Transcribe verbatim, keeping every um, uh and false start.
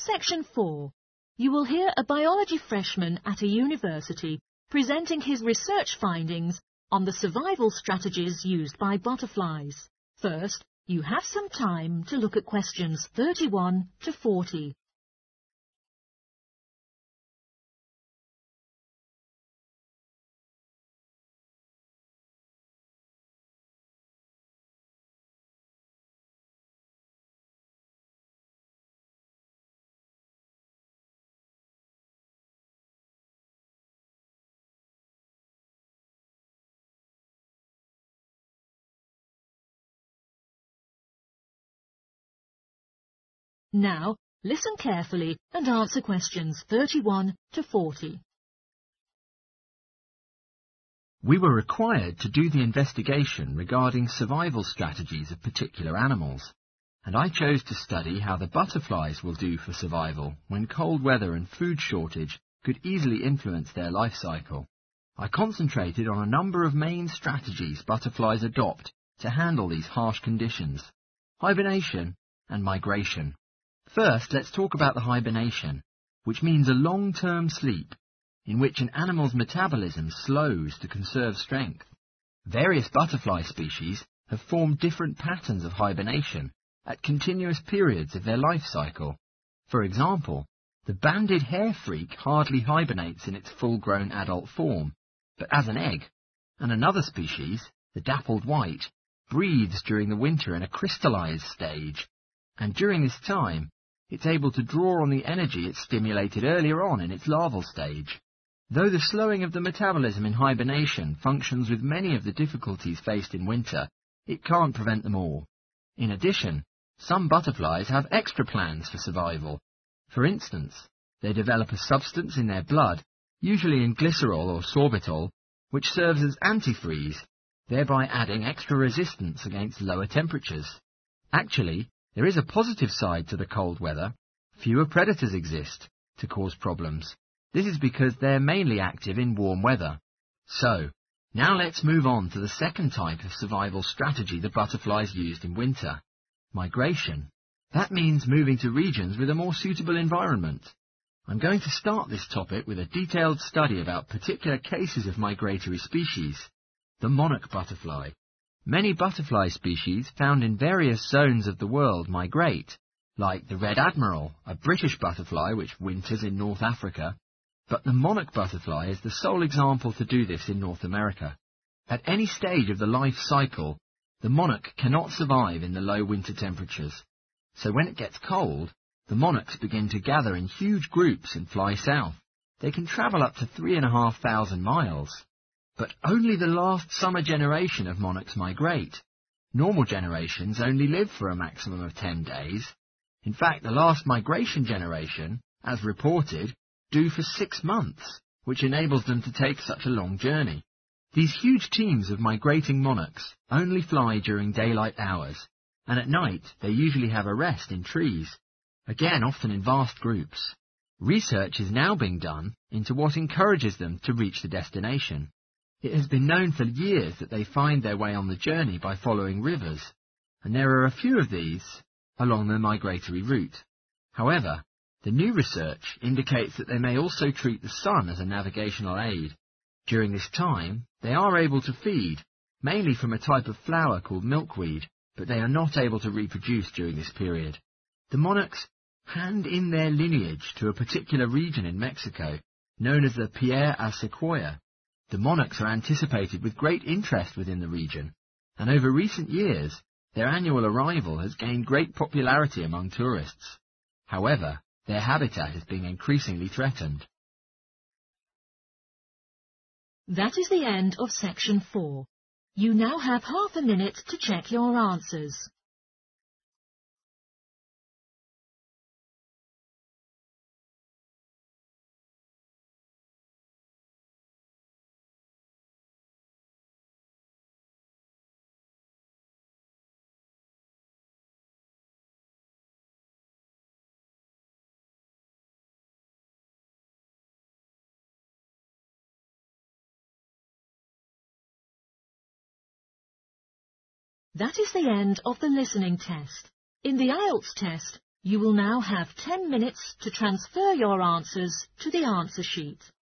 Section four. You will hear a biology freshman at a university presenting his research findings on the survival strategies used by butterflies. First, you have some time to look at questions thirty-one to forty. Now, listen carefully and answer questions thirty-one to forty. We were required to do the investigation regarding survival strategies of particular animals, and I chose to study how the butterflies will do for survival when cold weather and food shortage could easily influence their life cycle. I concentrated on a number of main strategies butterflies adopt to handle these harsh conditions: hibernation and migration. First, let's talk about the hibernation, which means a long-term sleep in which an animal's metabolism slows to conserve strength. Various butterfly species have formed different patterns of hibernation at continuous periods of their life cycle. For example, the banded hair freak hardly hibernates in its full-grown adult form, but as an egg, and another species, the dappled white, breathes during the winter in a crystallized stage, and during this time, it's able to draw on the energy it stimulated earlier on in its larval stage. Though the slowing of the metabolism in hibernation functions with many of the difficulties faced in winter, it can't prevent them all. In addition, some butterflies have extra plans for survival. For instance, they develop a substance in their blood, usually in glycerol or sorbitol, which serves as antifreeze, thereby adding extra resistance against lower temperatures. Actually, there is a positive side to the cold weather. Fewer predators exist to cause problems. This is because they're mainly active in warm weather. So, now let's move on to the second type of survival strategy the butterflies used in winter: migration. That means moving to regions with a more suitable environment. I'm going to start this topic with a detailed study about particular cases of migratory species, the monarch butterfly. Many butterfly species found in various zones of the world migrate, like the red admiral, a British butterfly which winters in North Africa, but the monarch butterfly is the sole example to do this in North America. At any stage of the life cycle, the monarch cannot survive in the low winter temperatures, so when it gets cold, the monarchs begin to gather in huge groups and fly south. They can travel up to three and a half thousand miles. But only the last summer generation of monarchs migrate. Normal generations only live for a maximum of ten days. In fact, the last migration generation, as reported, do for six months, which enables them to take such a long journey. These huge teams of migrating monarchs only fly during daylight hours, and at night they usually have a rest in trees, again often in vast groups. Research is now being done into what encourages them to reach the destination. It has been known for years that they find their way on the journey by following rivers, and there are a few of these along the migratory route. However, the new research indicates that they may also treat the sun as a navigational aid. During this time, they are able to feed, mainly from a type of flower called milkweed, but they are not able to reproduce during this period. The monarchs hand in their lineage to a particular region in Mexico, known as the Pierre a Sequoia. The monarchs are anticipated with great interest within the region, and over recent years, their annual arrival has gained great popularity among tourists. However, their habitat is being increasingly threatened. That is the end of section four. You now have half a minute to check your answers. That is the end of the listening test. In the I E L T S test, You will now have ten minutes to transfer your answers to the answer sheet.